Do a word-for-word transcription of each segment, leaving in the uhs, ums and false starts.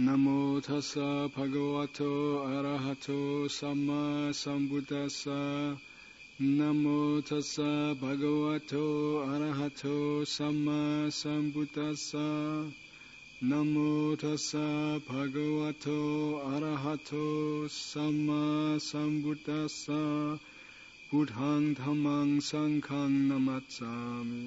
Namo tassa bhagavato arahato samma sambuddhassa. Namo tassa bhagavato arahato samma sambuddhassa. Namo tassa bhagavato arahato samma sambuddhassa. Buddhaṃ dhammāṃ saṅghāṃ namassāmi.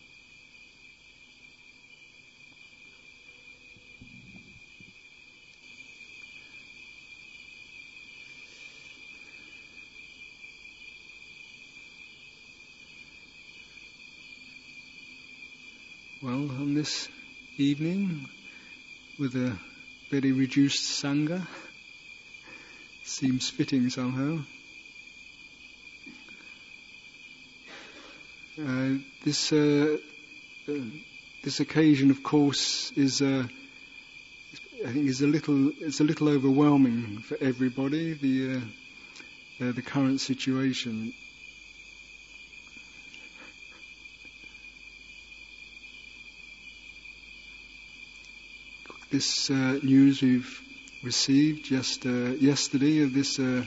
Well, on this evening, with a very reduced Sangha, seems fitting somehow. Uh, this uh, uh, this occasion, of course, is uh, I think is a little it's a little overwhelming for everybody. The uh, uh, the current situation. This uh, news we've received just uh, yesterday of this uh,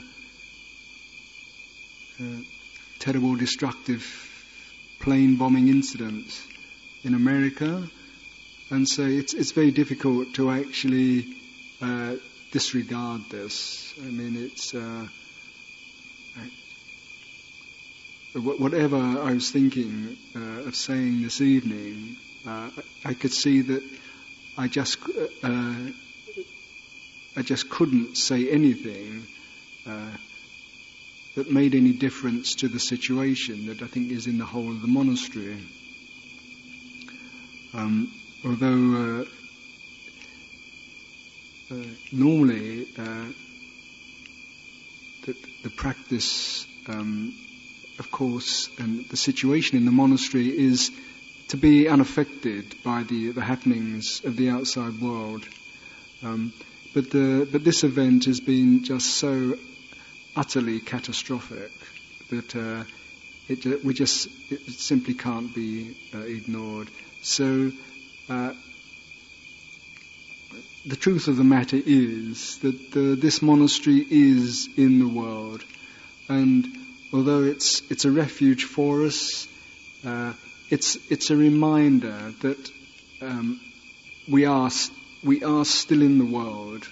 uh, terrible, destructive plane bombing incident in America, and so it's it's very difficult to actually uh, disregard this. I mean, it's uh, whatever I was thinking uh, of saying this evening. Uh, I could see that. I just, uh, I just couldn't say anything uh, that made any difference to the situation that I think is in the whole of the monastery. Um, although uh, uh, normally uh, the, the practice, um, of course, and the situation in the monastery is to be unaffected by the, the happenings of the outside world. Um, but, the, but this event has been just so utterly catastrophic that uh, it, we just it simply can't be uh, ignored. So uh, the truth of the matter is that the, this monastery is in the world, and although it's it's a refuge for us, uh, It's it's a reminder that um, we are we are still in the world.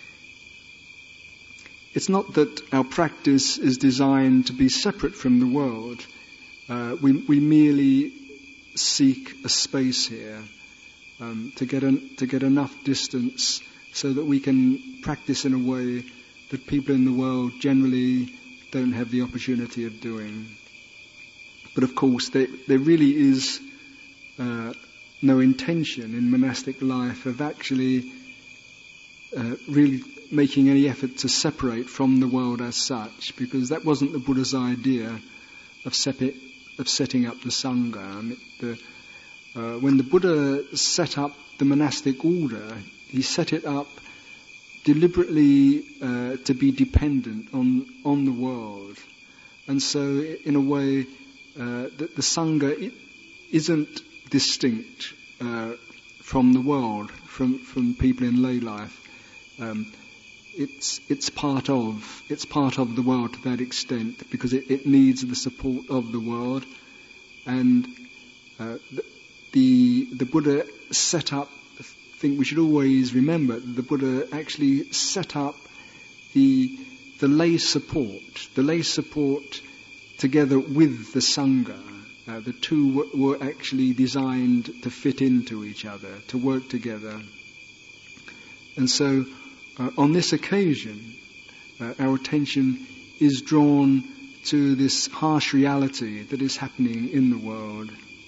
It's not that our practice is designed to be separate from the world. Uh, we we merely seek a space here um, to get an, to get enough distance so that we can practice in a way that people in the world generally don't have the opportunity of doing. But of course, there, there really is uh, no intention in monastic life of actually uh, really making any effort to separate from the world as such, because that wasn't the Buddha's idea of, sepi- of setting up the Sangha. I mean, the, uh, when the Buddha set up the monastic order, he set it up deliberately uh, to be dependent on, on the world. And so, in a way, Uh, that the Sangha isn't distinct uh, from the world, from, from people in lay life. Um, it's it's part of it's part of the world to that extent, because it, it needs the support of the world. And uh, the, the the Buddha set up. I think we should always remember that the Buddha actually set up the the lay support, the lay support. Together with the Sangha. Uh, the two w- were actually designed to fit into each other, to work together. And so, uh, on this occasion, uh, our attention is drawn to this harsh reality that is happening in the world.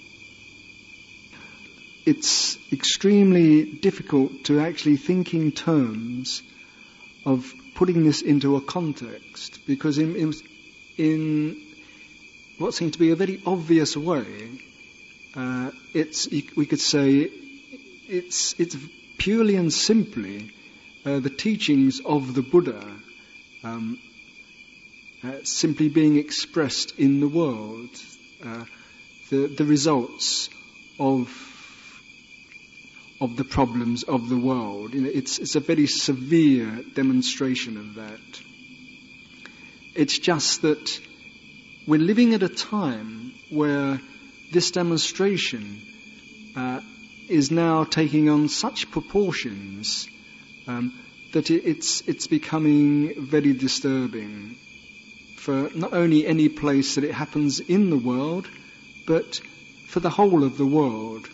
It's extremely difficult to actually think in terms of putting this into a context, because in, in, in what seems to be a very obvious way, uh, it's we could say it's it's purely and simply uh, the teachings of the Buddha um, uh, simply being expressed in the world, uh, the the results of of the problems of the world. You know, it's, it's a very severe demonstration of that. It's just that we're living at a time where this demonstration uh, is now taking on such proportions um, that it, it's it's becoming very disturbing for not only any place that it happens in the world, but for the whole of the world.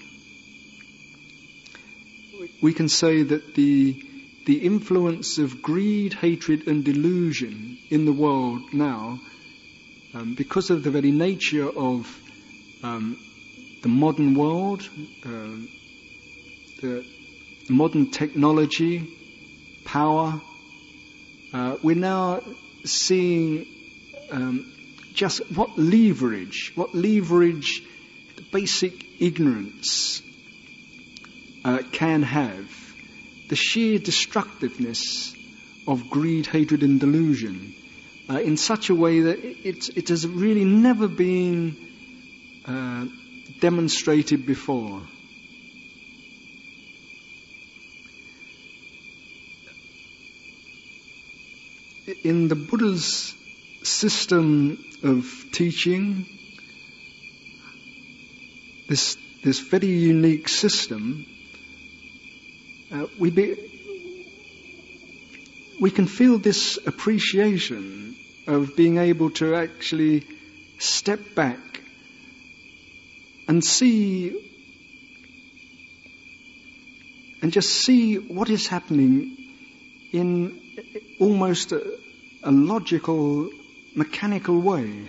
We can say that the the influence of greed, hatred and delusion in the world now, um, because of the very nature of um, the modern world, uh, the modern technology, power, uh, we're now seeing um, just what leverage, what leverage basic ignorance uh, can have. The sheer destructiveness of greed, hatred and delusion uh, in such a way that it, it has really never been uh, demonstrated before. In the Buddha's system of teaching, this this very unique system, uh, we be, we can feel this appreciation of being able to actually step back and see and just see what is happening in almost a, a logical, mechanical way.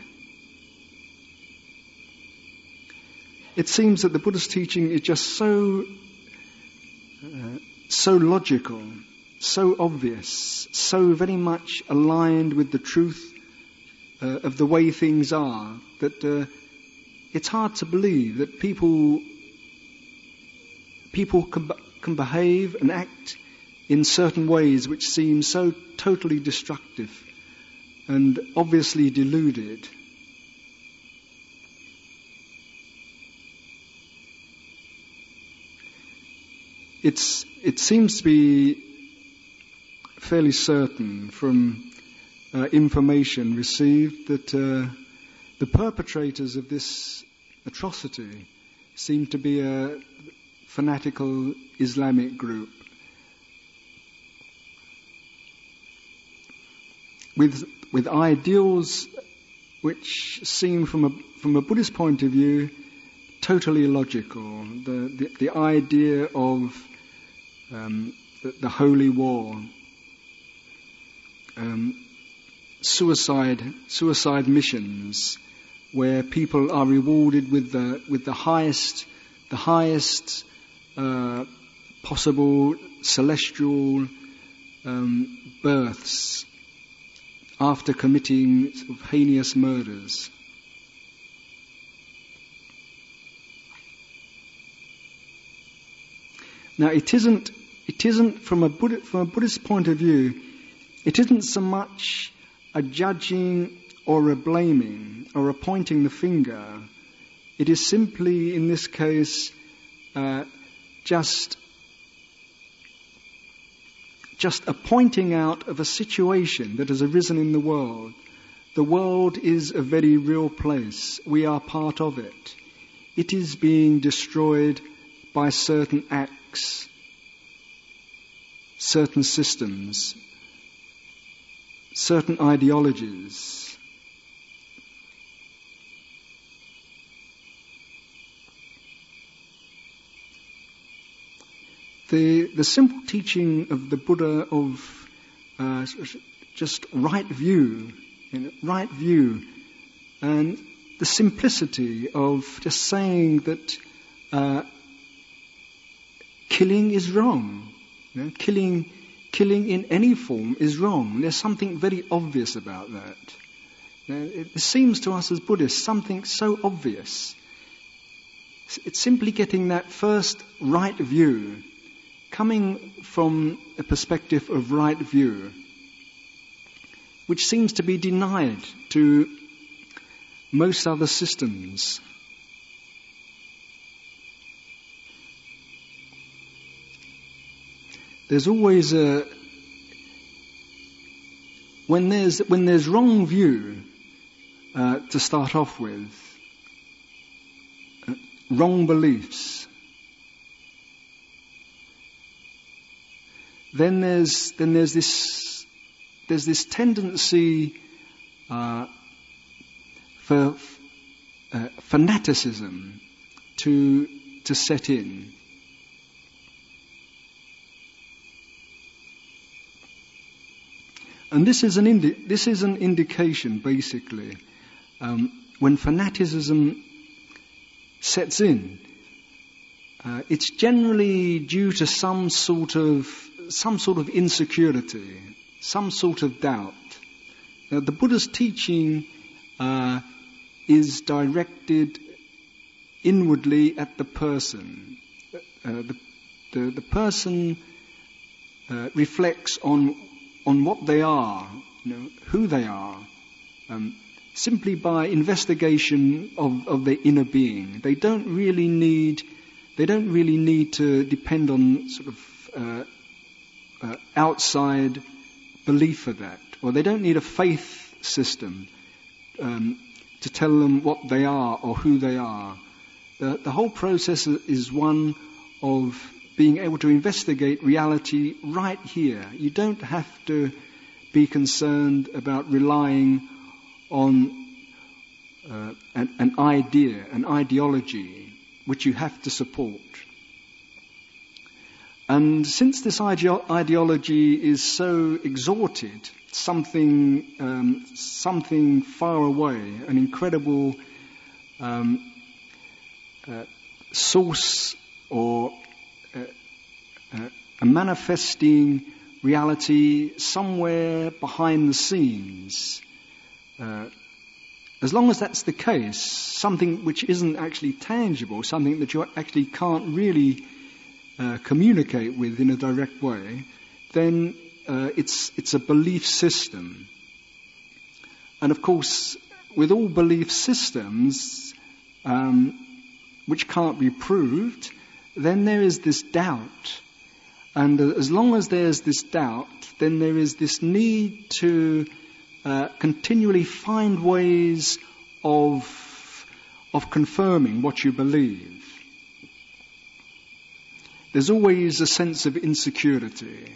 It seems that the Buddha's teaching is just so uh, so logical, so obvious, so very much aligned with the truth uh, of the way things are, that uh, it's hard to believe that people people can, can behave and act in certain ways which seem so totally destructive and obviously deluded. It's, it seems to be fairly certain from uh, information received that uh, the perpetrators of this atrocity seem to be a fanatical Islamic group with with ideals which seem from a from a Buddhist point of view totally illogical. The the, the idea of um, the, the holy war, um, suicide suicide missions, where people are rewarded with the with the highest the highest uh, possible celestial um, births after committing sort of heinous murders. Now, it isn't it isn't from a Buddha, from a Buddhist point of view, it isn't so much a judging or a blaming or a pointing the finger. It is simply, in this case, uh, just just a pointing out of a situation that has arisen in the world. The world is a very real place. We are part of it. It is being destroyed by certain acts, certain systems, certain ideologies. The, the simple teaching of the Buddha of uh, just right view, you know, right view, and the simplicity of just saying that uh, killing is wrong. You know, killing, killing in any form is wrong. There's something very obvious about that. You know, it seems to us as Buddhists something so obvious. It's simply getting that first right view, coming from a perspective of right view, which seems to be denied to most other systems. there's always a when there's when there's wrong view uh, to start off with, uh, wrong beliefs. Then there's then there's this there's this tendency uh, for uh, fanaticism to to set in. And this is an indi- this is an indication, basically, um, when fanaticism sets in. Uh, it's generally due to some sort of some sort of insecurity, some sort of doubt. Now, the Buddha's teaching uh, is directed inwardly at the person. Uh, the, the the person uh, reflects on on what they are, you know, who they are, um, simply by investigation of, of their inner being. They don't really need, they don't really need to depend on sort of uh, uh, outside belief for that, or they don't need a faith system um, to tell them what they are or who they are. The, the whole process is one of being able to investigate reality right here. You don't have to be concerned about relying on uh, an, an idea, an ideology, which you have to support. And since this ideo- ideology is so exalted, something, um, something far away, an incredible um, uh, source or Uh, uh, a manifesting reality somewhere behind the scenes. Uh, as long as that's the case, something which isn't actually tangible, something that you actually can't really uh, communicate with in a direct way, then uh, it's it's a belief system. And of course, with all belief systems um, which can't be proved, then there is this doubt. And as long as there's this doubt, then there is this need to uh, continually find ways of, of confirming what you believe. There's always a sense of insecurity.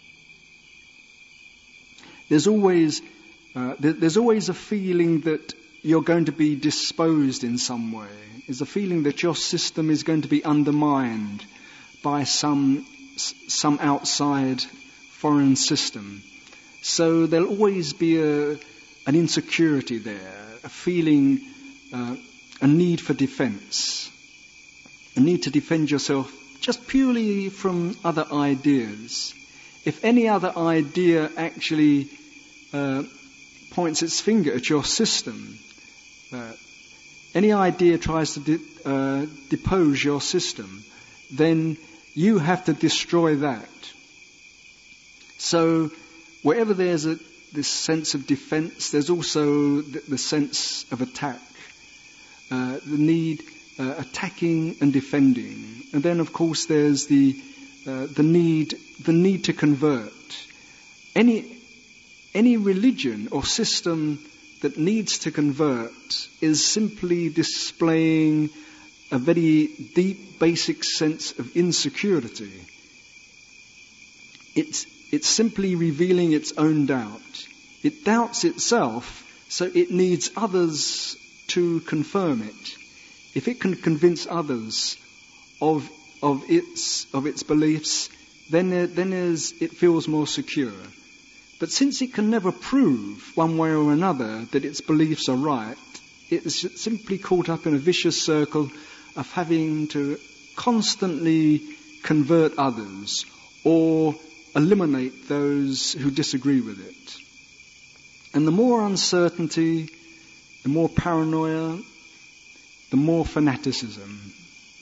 There's always, uh, there, there's always a feeling that you're going to be disposed in some way. There's a feeling that your system is going to be undermined by some some outside foreign system. So there'll always be a, an insecurity there, a feeling, uh, a need for defense, a need to defend yourself just purely from other ideas. If any other idea actually uh, points its finger at your system, uh, any idea tries to de- uh, depose your system, then you have to destroy that. So wherever there's a, this sense of defense, there's also the, the sense of attack, uh, the need uh, attacking and defending. And then, of course, there's the uh, the need the need to convert. Any any religion or system that needs to convert is simply displaying a very deep, basic sense of insecurity. It's, it's simply revealing its own doubt. It doubts itself, so it needs others to confirm it. If it can convince others of of its of its beliefs, then there, then there's, it feels more secure. But since it can never prove one way or another that its beliefs are right, it's simply caught up in a vicious circle of having to constantly convert others or eliminate those who disagree with it. And the more uncertainty, the more paranoia, the more fanaticism.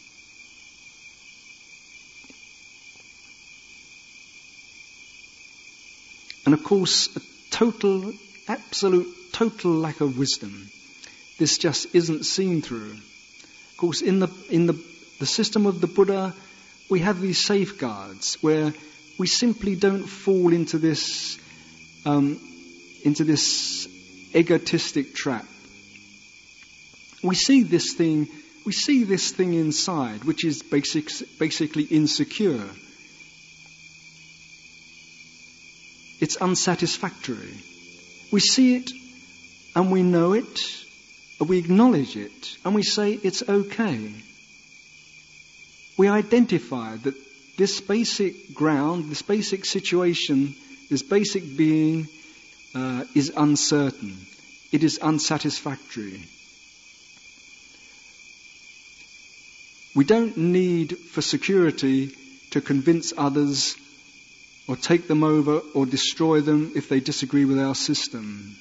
And of course, a total, absolute, total lack of wisdom. This just isn't seen through. Of course, in the in the, the system of the Buddha, we have these safeguards where we simply don't fall into this um, into this egotistic trap. We see this thing, we see this thing inside, which is basic, basically insecure. It's unsatisfactory. We see it and we know it, we acknowledge it, and we say it's okay. We identify that this basic ground, this basic situation, this basic being uh, is uncertain. It is unsatisfactory. We don't need for security to convince others or take them over or destroy them if they disagree with our system.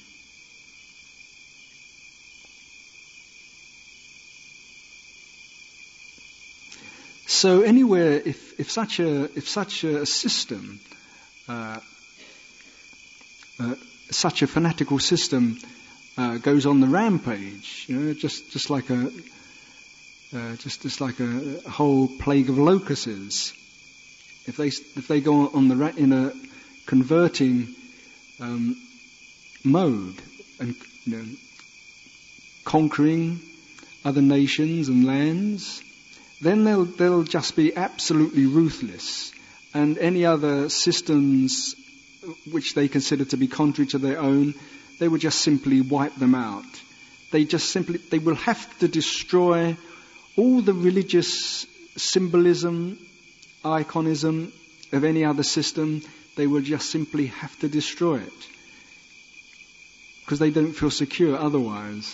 So anywhere, if, if such a if such a system, uh, uh, such a fanatical system uh, goes on the rampage, you know, just just like a uh, just just like a, a whole plague of locusts. If they if they go on the ra- in a converting um, mode and you know, conquering other nations and lands, then they'll they'll just be absolutely ruthless, and any other systems which they consider to be contrary to their own, they will just simply wipe them out. They just simply they will have to destroy all the religious symbolism, iconism of any other system. They will just simply have to destroy it because they don't feel secure otherwise.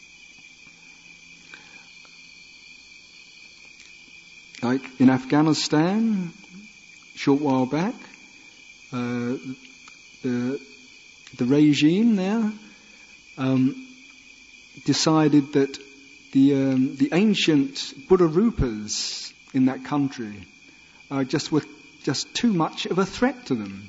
Like in Afghanistan, a short while back, uh, the the regime there um, decided that the um, the ancient Buddha Rupas in that country uh, just were just too much of a threat to them.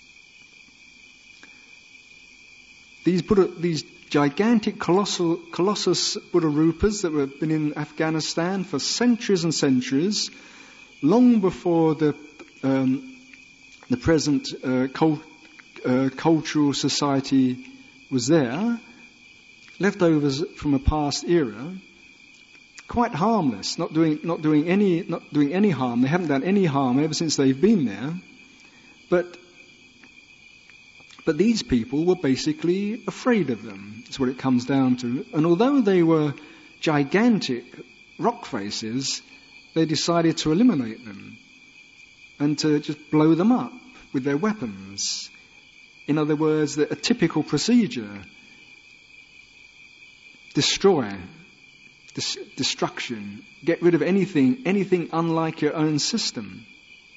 These Buddha, these gigantic, colossal, colossus Buddha Rupas that have been in Afghanistan for centuries and centuries, long before the um, the present uh, cult, uh, cultural society was there, leftovers from a past era, quite harmless, not doing not doing any not doing any harm. They haven't done any harm ever since they've been there, but. But these people were basically afraid of them. That's what it comes down to. And although they were gigantic rock faces, they decided to eliminate them and to just blow them up with their weapons. In other words, a typical procedure. Destroy. Dis- destruction. Get rid of anything, anything unlike your own system.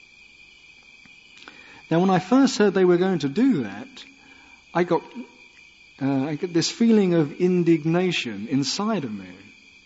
Now, when I first heard they were going to do that, I got, uh, I got this feeling of indignation inside of me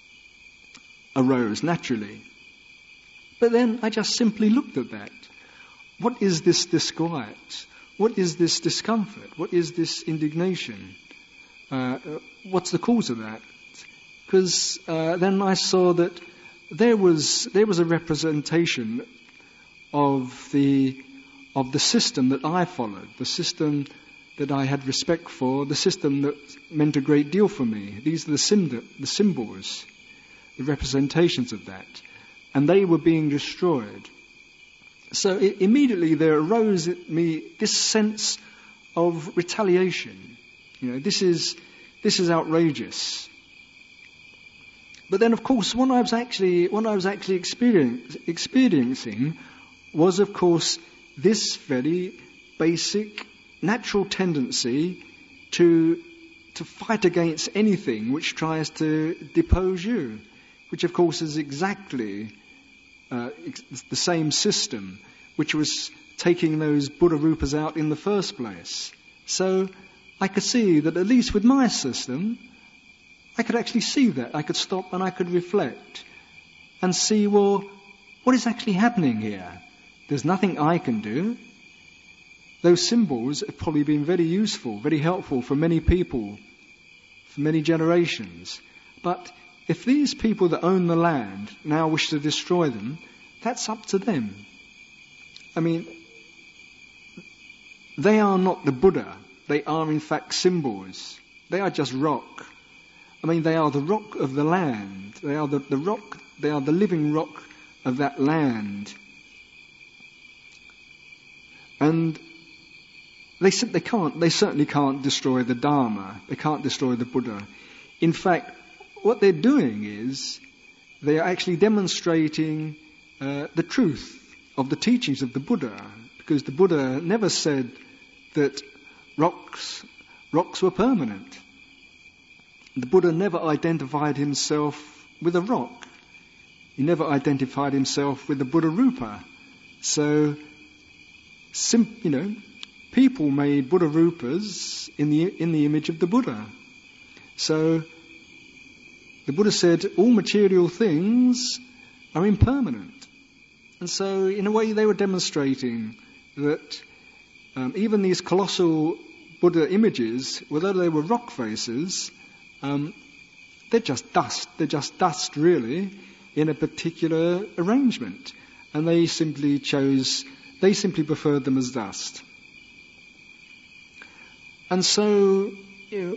arose naturally. But then I just simply looked at that. What is this disquiet? What is this discomfort? What is this indignation? Uh, what's the cause of that? Because uh, then I saw that there was there was a representation of the of the system that I followed, the system that I had respect for, the system that meant a great deal for me. These are the, sim- the symbols, the representations of that. And they were being destroyed. So it, immediately there arose in me this sense of retaliation. You know, this is this is outrageous. But then, of course, what I was actually what I was actually experience, experiencing was, of course, this very basic, natural tendency to to fight against anything which tries to depose you, which of course is exactly uh, ex- the same system which was taking those Buddha Rupas out in the first place. So I could see that at least with my system, I could actually see that. I could stop and I could reflect and see, well, what is actually happening here? There's nothing I can do. Those symbols have probably been very useful, very helpful for many people, for many generations. But if these people that own the land now wish to destroy them, that's up to them. I mean, they are not the Buddha. They are in fact symbols. They are just rock. I mean, they are the rock of the land. They are the, the rock, they are the living rock of that land. And they they can't, they certainly can't destroy the Dharma. They can't destroy the Buddha. In fact, what they're doing is they are actually demonstrating uh, the truth of the teachings of the Buddha, because the Buddha never said that rocks rocks were permanent. The Buddha never identified himself with a rock. He never identified himself with the Buddha Rupa. So, sim, you know, people made Buddha Rupas in the in the image of the Buddha. So, the Buddha said all material things are impermanent. And so, in a way, they were demonstrating that um, even these colossal Buddha images, whether they were rock faces, um, they're just dust. They're just dust, really, in a particular arrangement. And they simply chose, they simply preferred them as dust. And so, you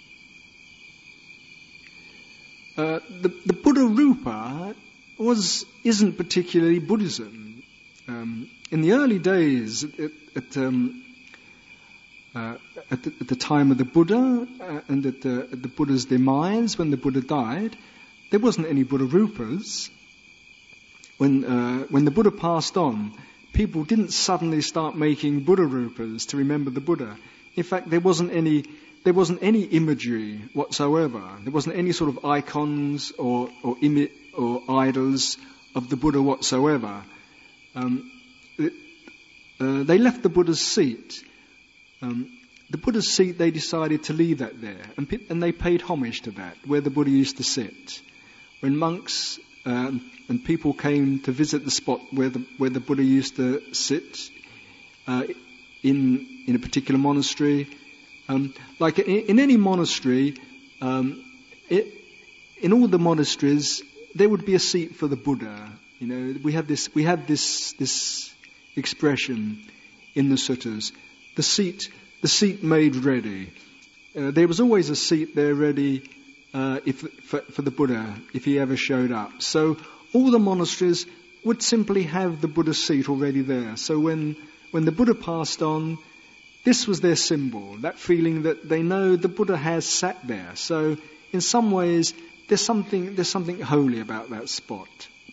know, uh, the, the Buddha Rupa was isn't particularly Buddhism. Um, in the early days, at, at, um, uh, at, the, at the time of the Buddha uh, and at the, at the Buddha's demise, when the Buddha died, there wasn't any Buddha Rupas. When uh, when the Buddha passed on, people didn't suddenly start making Buddha Rupas to remember the Buddha. In fact, there wasn't any there wasn't any imagery whatsoever. There wasn't any sort of icons or or, imi- or idols of the Buddha whatsoever. Um, it, uh, they left the Buddha's seat. Um, the Buddha's seat, they decided to leave that there, and, pe- and they paid homage to that, where the Buddha used to sit. When monks uh, and people came to visit the spot where the where the Buddha used to sit uh, in in a particular monastery, um, like in, in any monastery, um, it, in all the monasteries, there would be a seat for the Buddha. You know, we had this we had this this expression in the suttas: the seat the seat made ready. Uh, there was always a seat there ready uh, if for, for the Buddha if he ever showed up. So all the monasteries would simply have the Buddha's seat already there. So when when the Buddha passed on, this was their symbol, that feeling that they know the Buddha has sat there. So in some ways, there's something there's something holy about that spot.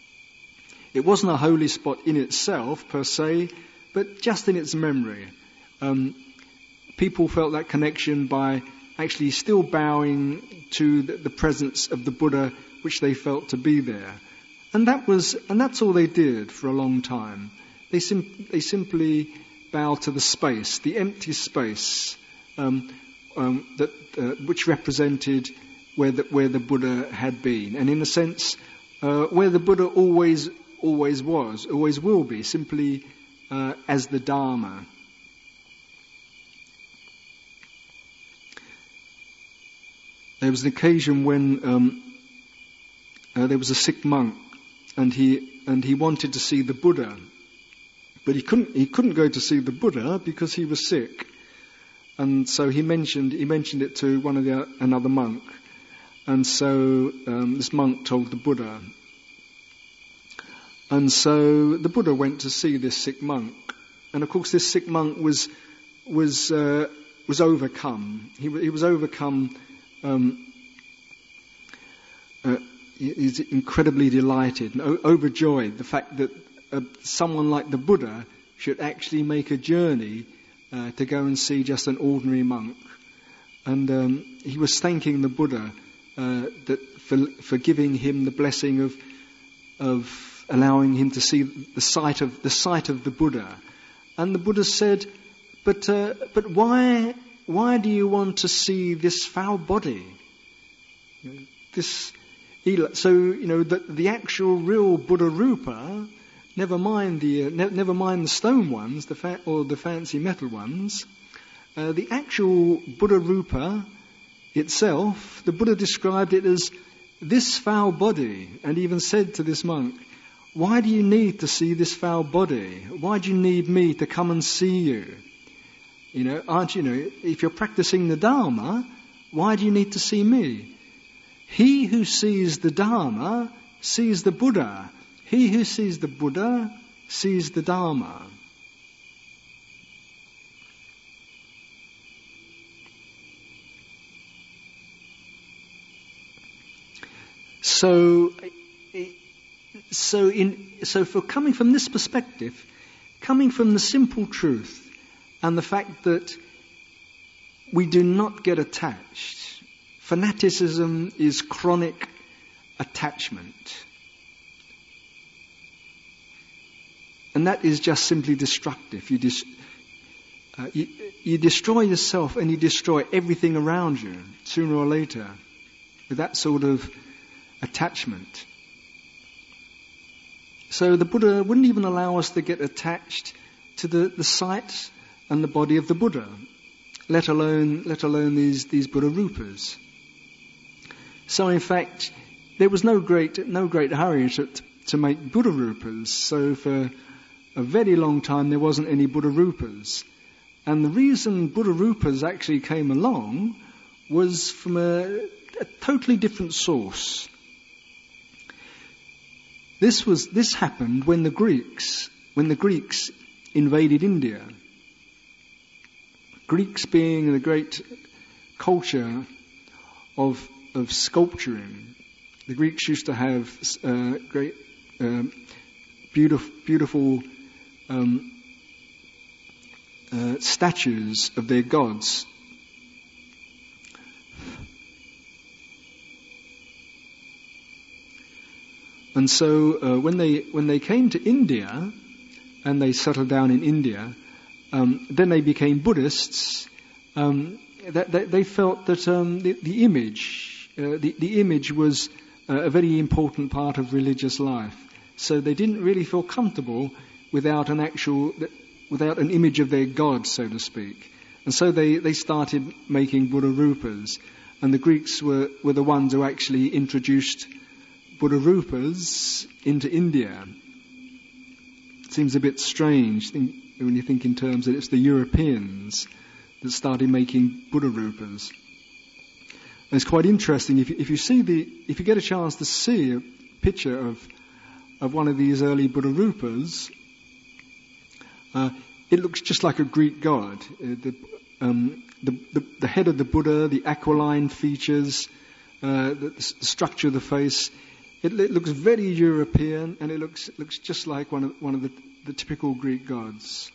It wasn't a holy spot in itself per se, but just in its memory. Um, people felt that connection by actually still bowing to the, the presence of the Buddha, which they felt to be there. And that was, and that's all they did for a long time. They, sim- they simply bowed to the space, the empty space, um, um, that uh, which represented where the, where the Buddha had been, and in a sense, uh, where the Buddha always always was, always will be, simply uh, as the Dharma. There was an occasion when um, uh, there was a sick monk, and he and he wanted to see the Buddha, but he couldn't he couldn't go to see the Buddha because he was sick, and so he mentioned he mentioned it to one of the another monk, and so um, this monk told the Buddha, and so the Buddha went to see this sick monk, and of course this sick monk was was uh, was overcome. He he was overcome. Um, uh, he's incredibly delighted and o- overjoyed the fact that uh, someone like the Buddha should actually make a journey uh, to go and see just an ordinary monk. And um, he was thanking the Buddha uh, that for, for giving him the blessing of of allowing him to see the sight of the sight of the Buddha. And the Buddha said, "But uh, but why?" Why do you want to see this foul body? This, so you know the the actual real Buddha Rupa. Never mind the uh, ne- never mind the stone ones, the fa- or the fancy metal ones. Uh, the actual Buddha Rupa itself, the Buddha described it as this foul body, and even said to this monk, "Why do you need to see this foul body? Why do you need me to come and see you?" You know, aren't you know, if you're practicing the Dharma, why do you need to see me? He who sees the Dharma sees the Buddha. He who sees the Buddha sees the Dharma. So, so in so for coming from this perspective, coming from the simple truth and the fact that we do not get attached. Fanaticism is chronic attachment. And that is just simply destructive. You, dis- uh, you, you destroy yourself and you destroy everything around you, sooner or later, with that sort of attachment. So the Buddha wouldn't even allow us to get attached to the, the sight and the body of the Buddha, let alone let alone these, these Buddha Rupas. So in fact, there was no great no great hurry to, to make Buddha Rupas. So for a very long time there wasn't any Buddha Rupas. And the reason Buddha Rupas actually came along was from a, a totally different source. This was this happened when the Greeks when the Greeks invaded India. Greeks being the great culture of of sculpturing. The Greeks used to have uh, great, uh, beautiful, beautiful um, uh, statues of their gods. And so, uh, when they when they came to India and they settled down in India, um, then they became Buddhists. Um, that, that they felt that um, the, the image, uh, the, the image was uh, a very important part of religious life. So they didn't really feel comfortable without an actual, without an image of their god, so to speak. And so they, they started making Buddha Rupas. And the Greeks were, were the ones who actually introduced Buddha Rupas into India. It seems a bit strange think, when you think in terms that it's the Europeans that started making Buddha Rupas. And it's quite interesting if you, if you see the if you get a chance to see a picture of of one of these early Buddha Rupas, uh, it looks just like a Greek god. Uh, the, um, the, the the head of the Buddha, the aquiline features, uh, the, the structure of the face. It, it looks very European, and it looks it looks just like one of one of the, the typical Greek gods.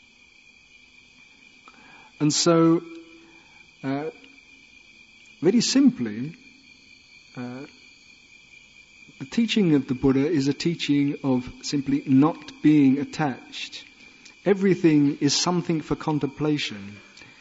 And so, uh, very simply, uh, the teaching of the Buddha is a teaching of simply not being attached. Everything is something for contemplation.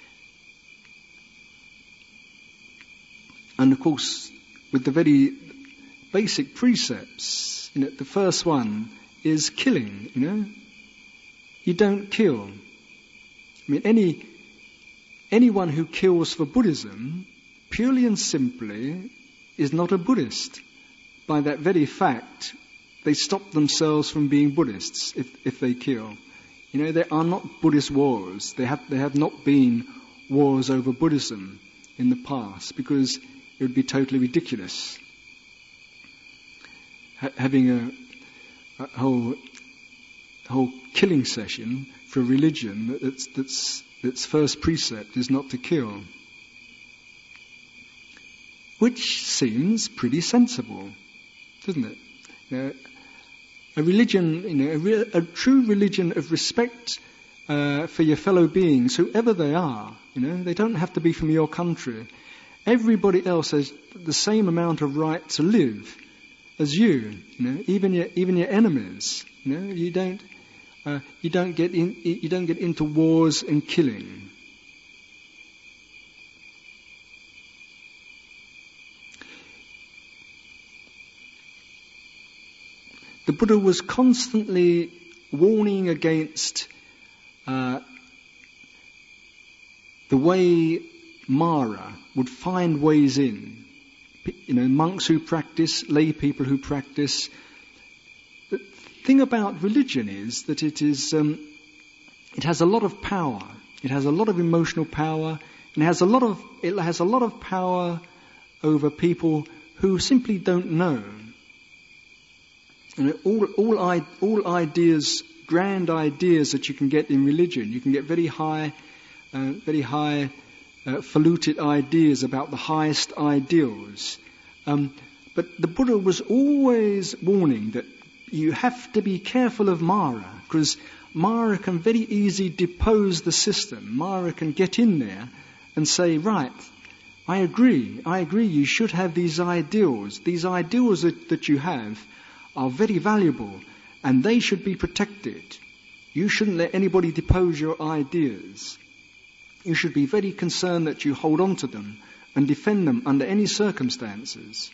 And of course, with the very basic precepts, you know, the first one is killing, you know. You don't kill. I mean, any anyone who kills for Buddhism, purely and simply, is not a Buddhist. By that very fact, they stop themselves from being Buddhists if, if they kill. You know, there are not Buddhist wars. There have, there have not been wars over Buddhism in the past, because it would be totally ridiculous. Ha- having a, a whole whole killing session for a religion that's that's its first precept is not to kill, which seems pretty sensible, doesn't it? You know, a religion, you know, a, re- a true religion of respect uh, for your fellow beings, whoever they are. You know, they don't have to be from your country. Everybody else has the same amount of right to live as you. You know, even your even your enemies. You know, you don't. Uh, you don't get in. You don't get into wars and killing. The Buddha was constantly warning against uh, the way Mara would find ways in. You know, monks who practice, lay people who practice. The thing about religion is that it is um, it has a lot of power It has a lot of emotional power, and it has a lot of it has a lot of power over people who simply don't know. And all all I, all ideas, grand ideas that you can get in religion, you can get very high, uh, very high, uh, faluted ideas about the highest ideals. Um, but the Buddha was always warning that you have to be careful of Mara, because Mara can very easily depose the system. Mara can get in there and say, right, I agree, I agree, you should have these ideals. These ideals that, that you have are very valuable, and they should be protected. You shouldn't let anybody depose your ideas. You should be very concerned that you hold on to them and defend them under any circumstances.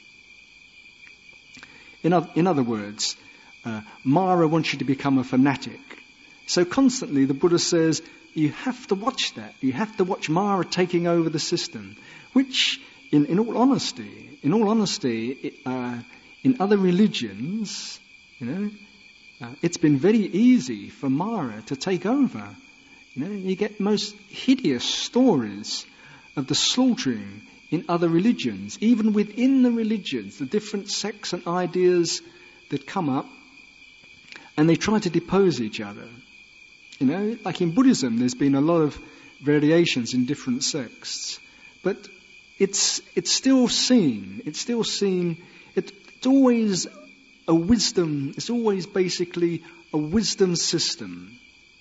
In, o- in other words, uh, Mara wants you to become a fanatic. So constantly the Buddha says, you have to watch that. You have to watch Mara taking over the system, which, in, in all honesty, in all honesty, it, uh, in other religions, you know, uh, it's been very easy for Mara to take over. You know, you get most hideous stories of the slaughtering in other religions, even within the religions, the different sects and ideas that come up, and they try to depose each other. You know, like in Buddhism, there's been a lot of variations in different sects, but it's it's still seen. It's still seen. It, it's always a wisdom. It's always basically a wisdom system.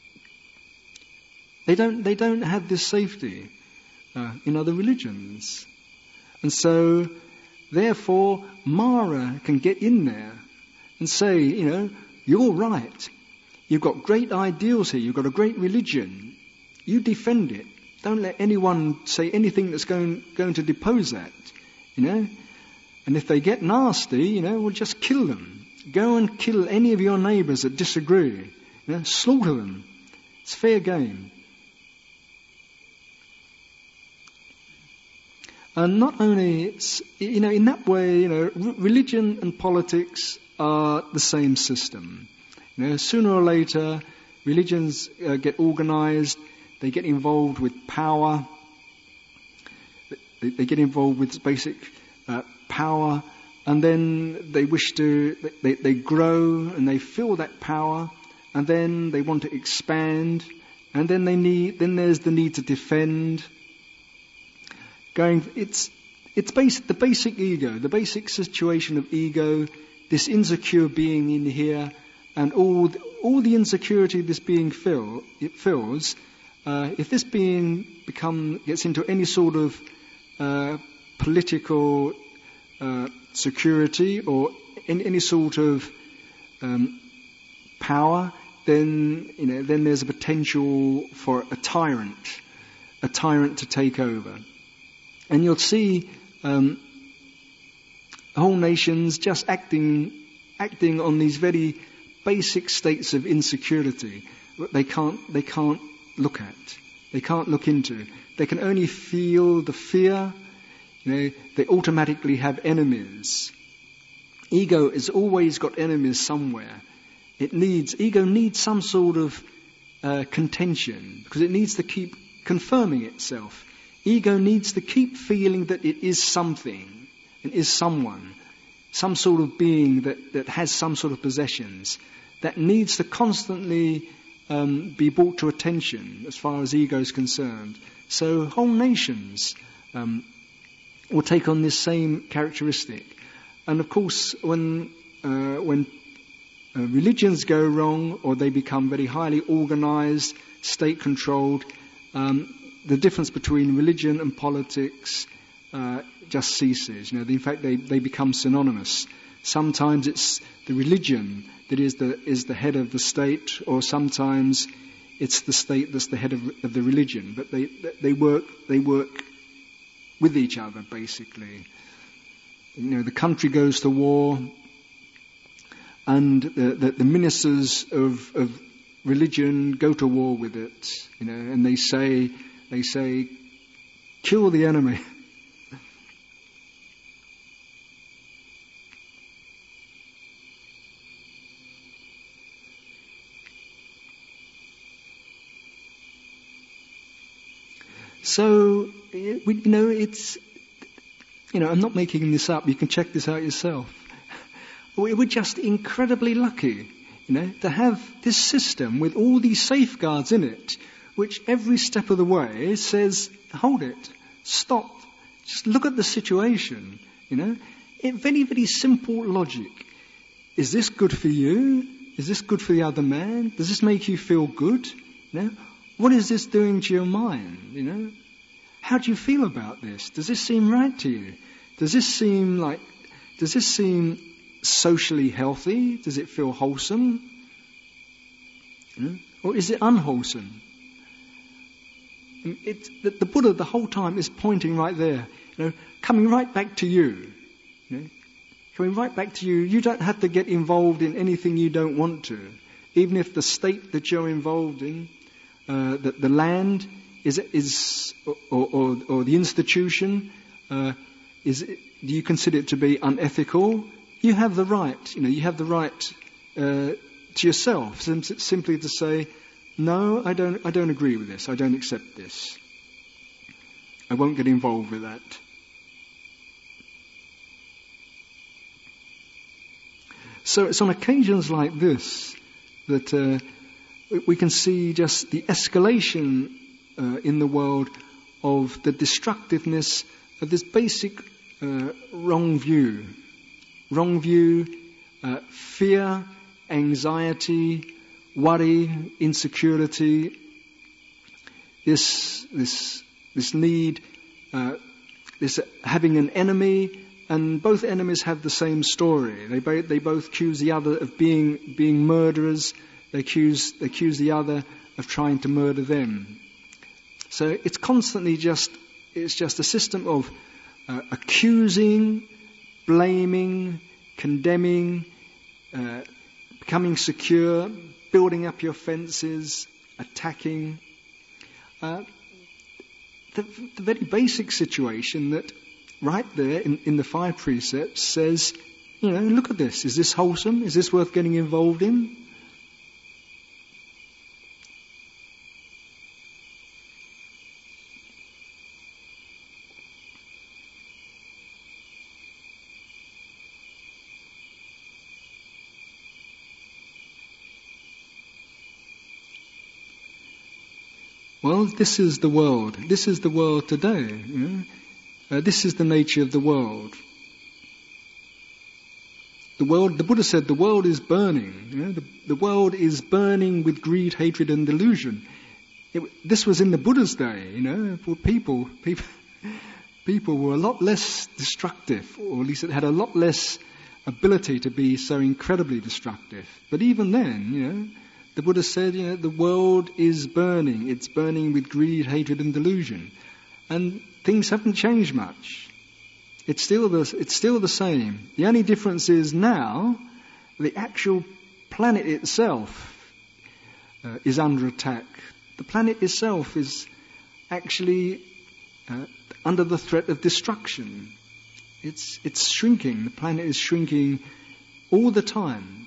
They don't they don't have this safety uh, in other religions, and so therefore Mara can get in there and say, you know, you're right. You've got great ideals here. You've got a great religion. You defend it. Don't let anyone say anything that's going going to depose that. You know. And if they get nasty, you know, we'll just kill them. Go and kill any of your neighbours that disagree. You know, slaughter them. It's fair game. And not only, you know, in that way, you know, religion and politics are the same system. You know, sooner or later, religions uh, get organised. They get involved with power. They, they get involved with basic uh, power, and then they wish to. They, they grow and they feel that power, and then they want to expand, and then they need. Then there's the need to defend. Going, it's it's basic. The basic ego, the basic situation of ego, this insecure being in here. And all the, all the insecurity this being fill, it feels, uh, if this being become gets into any sort of uh, political uh, security or any, any sort of um, power, then you know then there's a potential for a tyrant, a tyrant to take over, and you'll see um, whole nations just acting acting on these very basic states of insecurity they can't they can't look at, they can't look into. They can only feel the fear. You know, they automatically have enemies. Ego has always got enemies somewhere. It needs ego needs some sort of uh, contention because it needs to keep confirming itself. Ego needs to keep feeling that it is something and is someone, some sort of being that, that has some sort of possessions. That needs to constantly um, be brought to attention as far as ego is concerned. So whole nations um, will take on this same characteristic. And of course, when uh, when uh, religions go wrong or they become very highly organized, state-controlled, um, the difference between religion and politics uh, just ceases. You know, in fact, they, they become synonymous. Sometimes it's the religion that is the is the head of the state, or sometimes it's the state that's the head of, of the religion. But they they work they work with each other basically. You know, the country goes to war, and the the, the ministers of, of religion go to war with it. You know, and they say they say, kill the enemy. So, it, we, you know, it's, you know, I'm not making this up. You can check this out yourself. We're just incredibly lucky, you know, to have this system with all these safeguards in it, which every step of the way says, hold it, stop, just look at the situation, you know. It, very, very simple logic. Is this good for you? Is this good for the other man? Does this make you feel good? You know, what is this doing to your mind? You know, how do you feel about this? Does this seem right to you? Does this seem like? Does this seem socially healthy? Does it feel wholesome? You know? Or is it unwholesome? It, the, the Buddha the whole time is pointing right there, you know, coming right back to you. You know, coming right back to you. You don't have to get involved in anything you don't want to. Even if the state that you're involved in, uh, that the land is, is or, or, or the institution, uh, is, do you consider it to be unethical? You have the right, you know, you have the right uh, to yourself, sim- simply to say, no, I don't, I don't agree with this. I don't accept this. I won't get involved with that. So it's on occasions like this that uh, we can see just the escalation uh, in the world of the destructiveness of this basic uh, wrong view. Wrong view, uh, fear, anxiety, worry, insecurity, this this this need, uh, this having an enemy. And both enemies have the same story. They both they both accuse the other of being being murderers. They accuse they accuse the other of trying to murder them. So it's constantly just it's just a system of uh, accusing, blaming, condemning, uh, becoming secure, building up your fences, attacking. Uh, the, the very basic situation that. Right there in, in the five precepts says, you know, look at this. Is this wholesome? Is this worth getting involved in? Well, this is the world. This is the world today, you know. Uh, this is the nature of the world. The world, the Buddha said, the world is burning. You know, the, the world is burning with greed, hatred, and delusion. It, this was in the Buddha's day. You know, for people, people, people were a lot less destructive, or at least it had a lot less ability to be so incredibly destructive. But even then, you know, the Buddha said, you know, the world is burning. It's burning with greed, hatred, and delusion, and things haven't changed much. It's still the, it's still the same. The only difference is now the actual planet itself uh, is under attack. The planet itself is actually uh, under the threat of destruction. It's it's shrinking. The planet is shrinking all the time.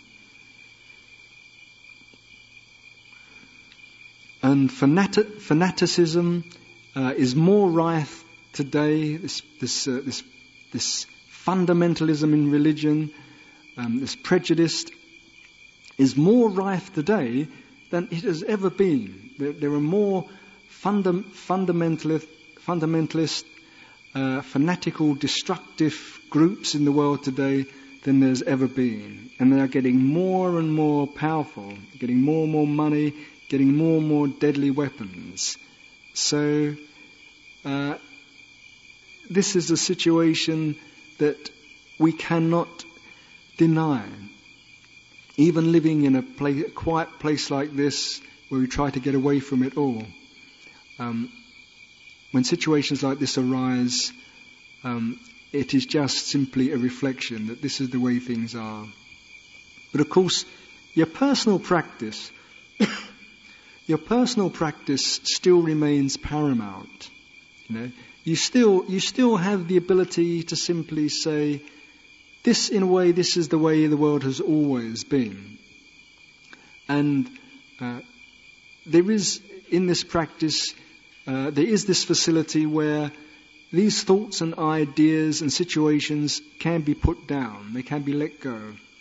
And fanati- fanaticism uh, is more rife today. This this uh, this this fundamentalism in religion, um, this prejudice, is more rife today than it has ever been. There, there are more funda- fundamentalist, fundamentalist, uh, fanatical, destructive groups in the world today than there's ever been, and they are getting more and more powerful, getting more and more money, getting more and more deadly weapons. So. Uh, This is a situation that we cannot deny. Even living in a, place, a quiet place like this, where we try to get away from it all, um, when situations like this arise, um, it is just simply a reflection that this is the way things are. But of course, your personal practice, your personal practice still remains paramount. You know. You still, you still have the ability to simply say, this, in a way, this is the way the world has always been. And uh, there is, in this practice, uh, there is this facility where these thoughts and ideas and situations can be put down, they can be let go.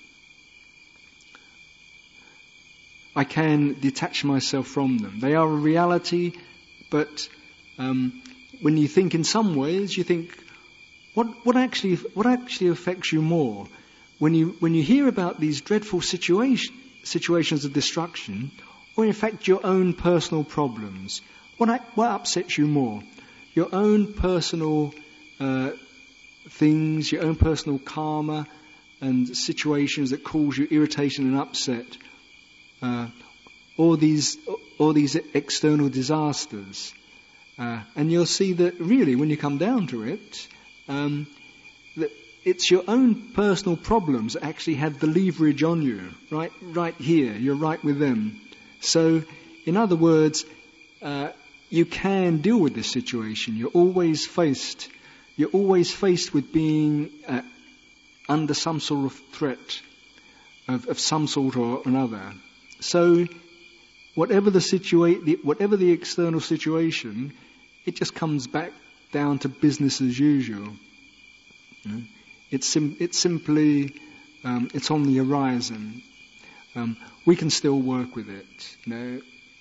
I can detach myself from them. They are a reality, but um, when you think in some ways, you think, what what actually what actually affects you more? When you when you hear about these dreadful situation, situations of destruction, or in fact your own personal problems, what what upsets you more? Your own personal uh, things, your own personal karma, and situations that cause you irritation and upset. Uh, all these, all these external disasters, uh, and you'll see that really, when you come down to it, um, that it's your own personal problems that actually have the leverage on you, right, right here. You're right with them. So, in other words, uh, you can deal with this situation. You're always faced. You're always faced with being uh, under some sort of threat of, of some sort or another. So, whatever the situa- whatever the external situation, it just comes back down to business as usual. You know? It's sim- it's simply um, it's on the horizon. Um, we can still work with it. You know,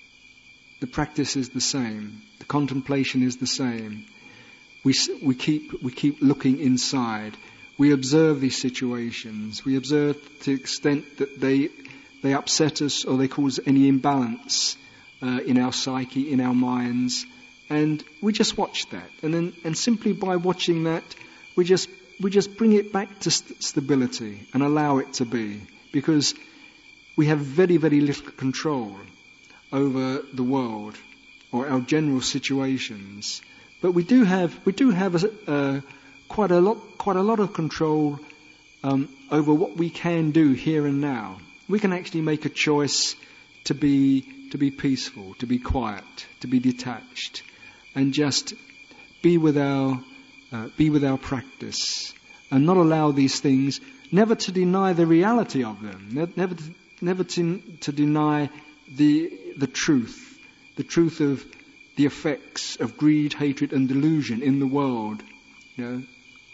the practice is the same. The contemplation is the same. We we keep we keep looking inside. We observe these situations. We observe to the extent that they. They upset us or they cause any imbalance uh, in our psyche, in our minds, and we just watch that. And then, and simply by watching that, we just we just bring it back to st- stability and allow it to be, because we have very very little control over the world or our general situations, but we do have we do have a, uh, quite a lot quite a lot of control um, over what we can do here and now. We can actually make a choice to be to be peaceful, to be quiet, to be detached, and just be with our uh, be with our practice, and not allow these things. Never to deny the reality of them. Ne- never to, never to, to deny the the truth, the truth of the effects of greed, hatred, and delusion in the world. You know,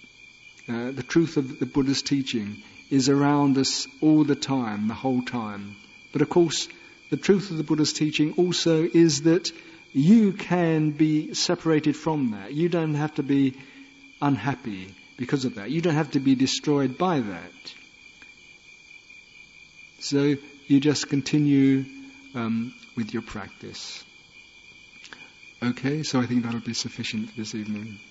uh, the truth of the Buddha's teaching is around us all the time, the whole time. But of course, the truth of the Buddha's teaching also is that you can be separated from that. You don't have to be unhappy because of that. You don't have to be destroyed by that. So you just continue um, with your practice. Okay, so I think that'll be sufficient for this evening.